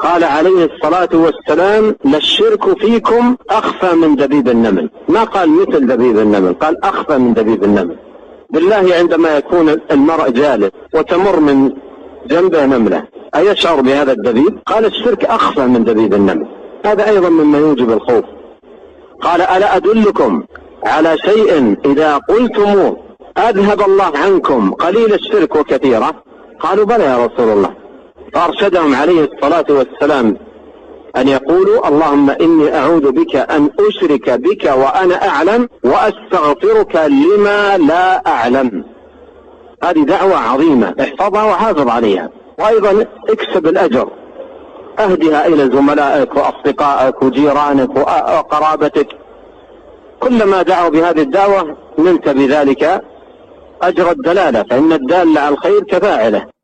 قال عليه الصلاة والسلام: للشرك فيكم أخفى من دبيب النمل. ما قال مثل دبيب النمل، قال أخفى من دبيب النمل. بالله عندما يكون المرء جالس وتمر من جنبه نملة أيشعر بهذا الدبيب؟ قال: الشرك أخفى من دبيب النمل. هذا أيضا مما يوجب الخوف. قال: ألا أدلكم على شيء إذا قلتموه أذهب الله عنكم قليل الشرك وكثيرة؟ قالوا: بلى يا رسول الله. فأرشدهم عليه الصلاة والسلام أن يقولوا: اللهم إني أعوذ بك أن أشرك بك وأنا أعلم وأستغفرك لما لا أعلم. هذه دعوة عظيمة، احفظها وحافظ عليها، وأيضا اكسب الأجر، أهدها إلى زملائك وأصدقائك وجيرانك وقرابتك. كلما دعوا بهذه الدعوة نلت بذلك أجر الدلالة، فإن الدال على الخير كفاعله.